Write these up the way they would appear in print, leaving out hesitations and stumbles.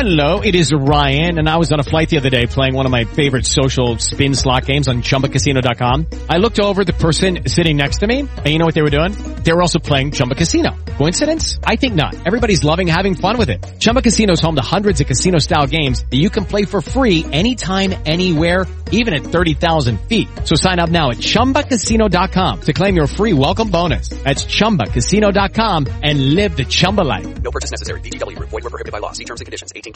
Hello, it is Ryan, and I was on a flight the other day playing one of my favorite social spin slot games on ChumbaCasino.com. I looked over the person sitting next to me, and you know what they were doing? They were also playing Chumba Casino. Coincidence? I think not. Everybody's loving having fun with it. Chumba Casino is home to hundreds of casino-style games that you can play for free anytime, anywhere, even at 30,000 feet. So sign up now at ChumbaCasino.com to claim your free welcome bonus. That's ChumbaCasino.com and live the Chumba life. No purchase necessary. VGW. Void where prohibited by law. See terms and conditions. 18+.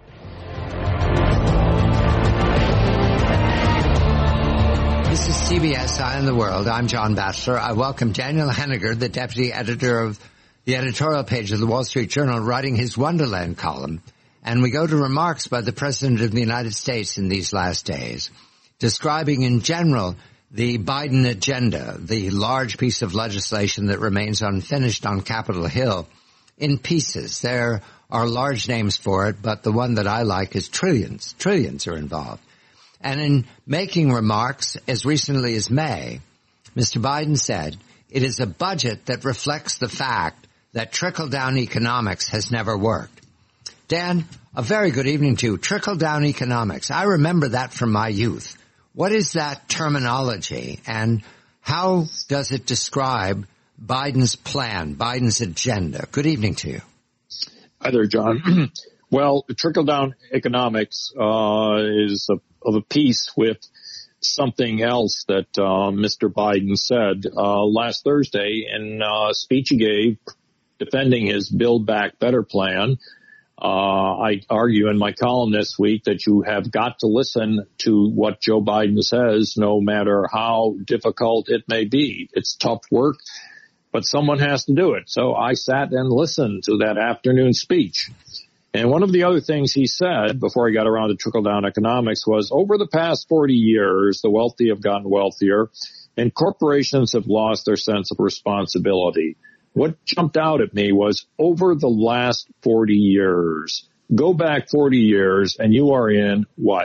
This is CBS Eye on the World. I'm John Batchelor. I welcome Daniel Henniger, the deputy editor of the editorial page of the Wall Street Journal, writing his Wonderland column. And we go to remarks by the President of the United States in these last days, describing in general the Biden agenda, the large piece of legislation that remains unfinished on Capitol Hill, in pieces. There are large names for it, but the one that I like is trillions. Trillions are involved. And in making remarks as recently as May, Mr. Biden said, it is a budget that reflects the fact that trickle-down economics has never worked. Dan, a very good evening to you. Trickle-down economics. I remember that from my youth. What is that terminology, and how does it describe Biden's plan, Biden's agenda? Good evening to you. Hi there, John. Well, trickle-down economics is of a piece with something else that Mr. Biden said last Thursday in a speech he gave defending his Build Back Better plan. I argue in my column this week that you have got to listen to what Joe Biden says, no matter how difficult it may be. It's tough work, but someone has to do it. So I sat and listened to that afternoon speech. And one of the other things he said before he got around to trickle-down economics was, over the past 40 years, the wealthy have gotten wealthier, and corporations have lost their sense of responsibility. What jumped out at me was, over the last 40 years, go back 40 years, and you are in,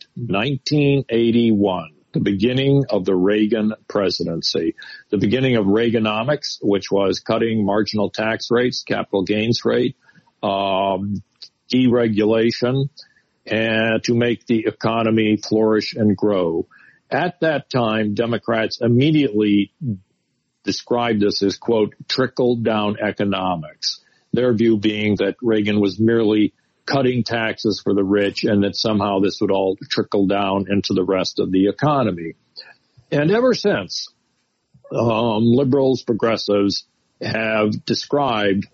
1981, the beginning of the Reagan presidency, the beginning of Reaganomics, which was cutting marginal tax rates, capital gains rate, deregulation, and to make the economy flourish and grow. At that time, Democrats immediately described this as, quote, trickle-down economics, their view being that Reagan was merely cutting taxes for the rich and that somehow this would all trickle down into the rest of the economy. And ever since, liberals, progressives have described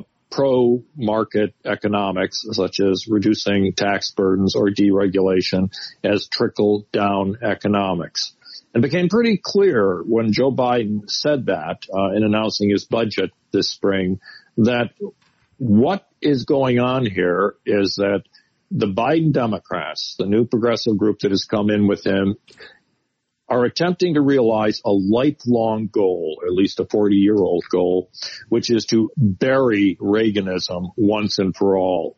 pro-market economics, such as reducing tax burdens or deregulation, as trickle-down economics. It became pretty clear when Joe Biden said that in announcing his budget this spring that what is going on here is that the Biden Democrats, the new progressive group that has come in with him, are attempting to realize a lifelong goal, or at least a 40-year-old goal, which is to bury Reaganism once and for all.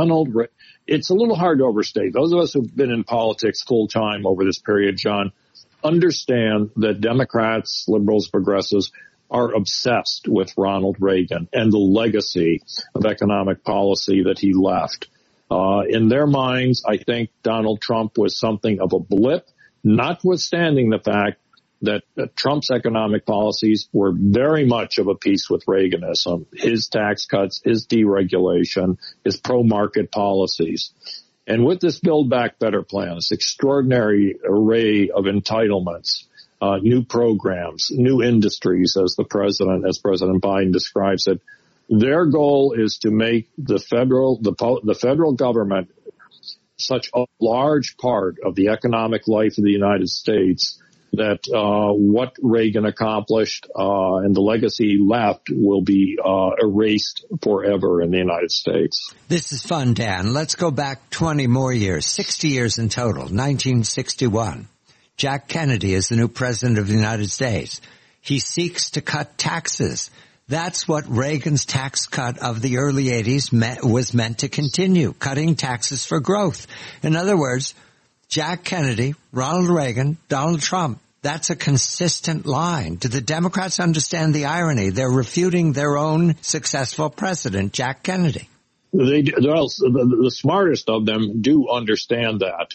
It's a little hard to overstate. Those of us who've been in politics full time over this period, John, understand that Democrats, liberals, progressives are obsessed with Ronald Reagan and the legacy of economic policy that he left. In their minds, I think Donald Trump was something of a blip, notwithstanding the fact that Trump's economic policies were very much of a piece with Reaganism, his tax cuts, his deregulation, his pro-market policies. And with this Build Back Better plan, this extraordinary array of entitlements, new programs, new industries, as President Biden describes it, their goal is to make the federal government such a large part of the economic life of the United States that what Reagan accomplished and the legacy he left will be erased forever in the United States. This is fun, Dan. Let's go back 20 more years, 60 years in total, 1961. Jack Kennedy is the new president of the United States. He seeks to cut taxes. That's what Reagan's tax cut of the early 80s was meant to continue, cutting taxes for growth. In other words, Jack Kennedy, Ronald Reagan, Donald Trump, that's a consistent line. Do the Democrats understand the irony? They're refuting their own successful president, Jack Kennedy. The smartest of them do understand that.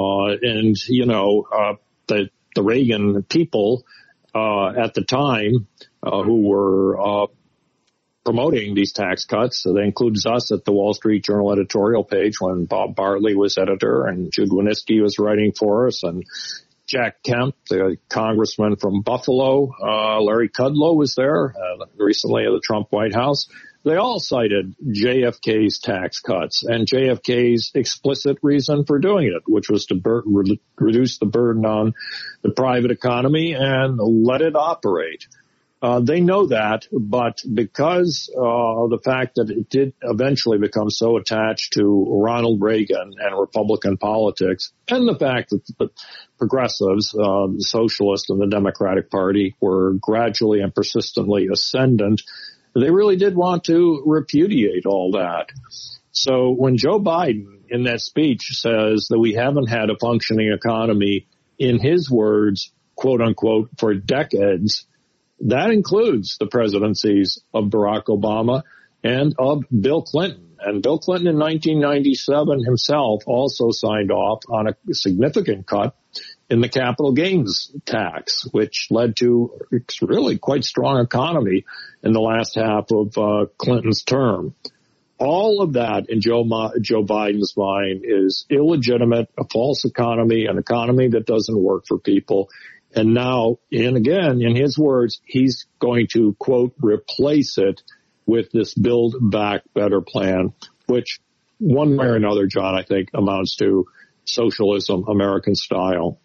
The Reagan people, at the time, who were, promoting these tax cuts. So that includes us at the Wall Street Journal editorial page when Bob Bartley was editor and Jude Wanniski was writing for us, and Jack Kemp, the congressman from Buffalo, Larry Kudlow was there recently at the Trump White House. They all cited JFK's tax cuts and JFK's explicit reason for doing it, which was to reduce the burden on the private economy and let it operate. They know that, but because of the fact that it did eventually become so attached to Ronald Reagan and Republican politics, and the fact that the progressives, the socialists and the Democratic Party were gradually and persistently ascendant, they really did want to repudiate all that. So when Joe Biden in that speech says that we haven't had a functioning economy, in his words, quote unquote, for decades, that includes the presidencies of Barack Obama and of Bill Clinton. And Bill Clinton in 1997 himself also signed off on a significant cut in the capital gains tax, which led to a really quite strong economy in the last half of Clinton's term. All of that in Joe Biden's mind is illegitimate, a false economy, an economy that doesn't work for people. And now, and again, in his words, he's going to, quote, replace it with this Build Back Better plan, which one way or another, John, I think amounts to socialism, American style.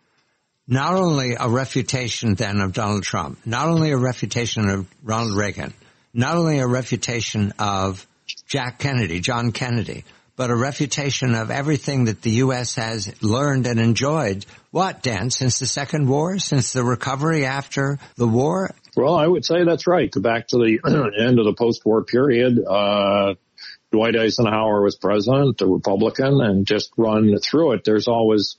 Not only a refutation then of Donald Trump, not only a refutation of Ronald Reagan, not only a refutation of John Kennedy, but a refutation of everything that the U.S. has learned and enjoyed. What, Dan, since the Second War, since the recovery after the war? Well, I would say that's right. Go back to the end of the post-war period. Dwight Eisenhower was president, a Republican, and just run through it. There's always,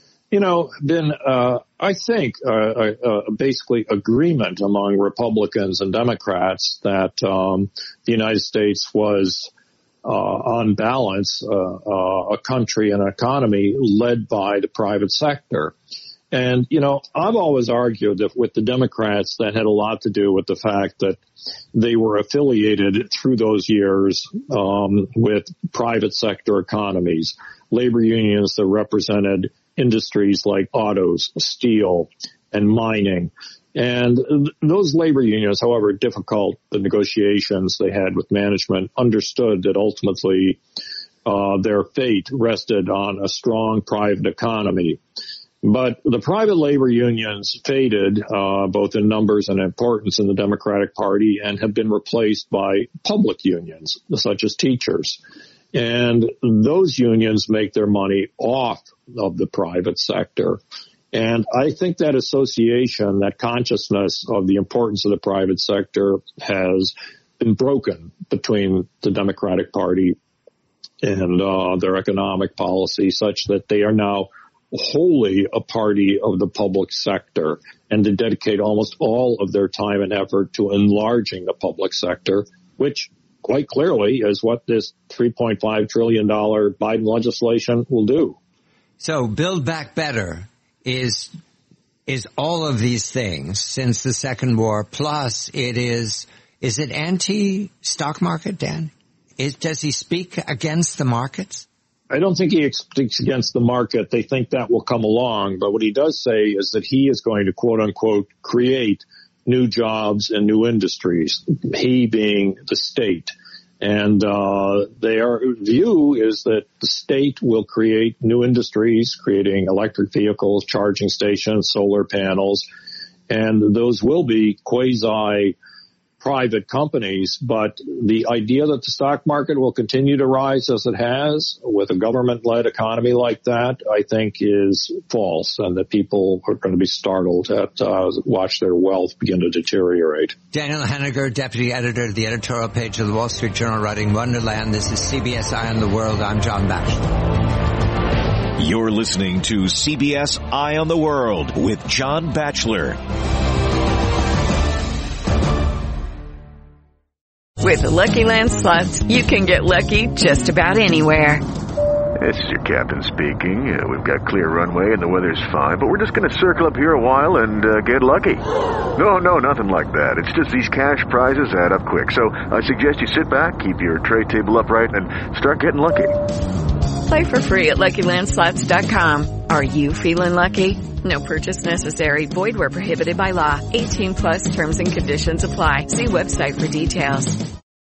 been, I think, basically agreement among Republicans and Democrats that the United States was on balance, a country and an economy led by the private sector. And, I've always argued that with the Democrats, that had a lot to do with the fact that they were affiliated through those years with private sector economies, labor unions that represented industries like autos, steel, and mining. And those labor unions, however difficult the negotiations they had with management, understood that ultimately their fate rested on a strong private economy. But the private labor unions faded both in numbers and importance in the Democratic Party and have been replaced by public unions, such as teachers. And those unions make their money off of the private sector. And I think that association, that consciousness of the importance of the private sector has been broken between the Democratic Party and their economic policy, such that they are now wholly a party of the public sector and to dedicate almost all of their time and effort to enlarging the public sector, which quite clearly is what this $3.5 trillion Biden legislation will do. So Build Back Better is all of these things since the Second War, plus is it anti-stock market, Dan? Does he speak against the markets? I don't think he speaks against the market. They think that will come along. But what he does say is that he is going to, quote unquote, create new jobs and new industries, he being the state. And their view is that the state will create new industries, creating electric vehicles, charging stations, solar panels, and those will be quasi-private companies. But the idea that the stock market will continue to rise as it has with a government-led economy like that, I think is false, and that people are going to be startled to watch their wealth begin to deteriorate. Daniel Henniger, deputy editor of the editorial page of the Wall Street Journal, writing Wonderland. This is CBS Eye on the World. I'm John Batchelor. You're listening to CBS Eye on the World with John Batchelor. With the Lucky Land Slots, you can get lucky just about anywhere. This is your captain speaking. We've got clear runway and the weather's fine, but we're just going to circle up here a while and get lucky. No, nothing like that. It's just these cash prizes add up quick. So I suggest you sit back, keep your tray table upright, and start getting lucky. Play for free at LuckyLandSlots.com. Are you feeling lucky? No purchase necessary. Void where prohibited by law. 18+ terms and conditions apply. See website for details.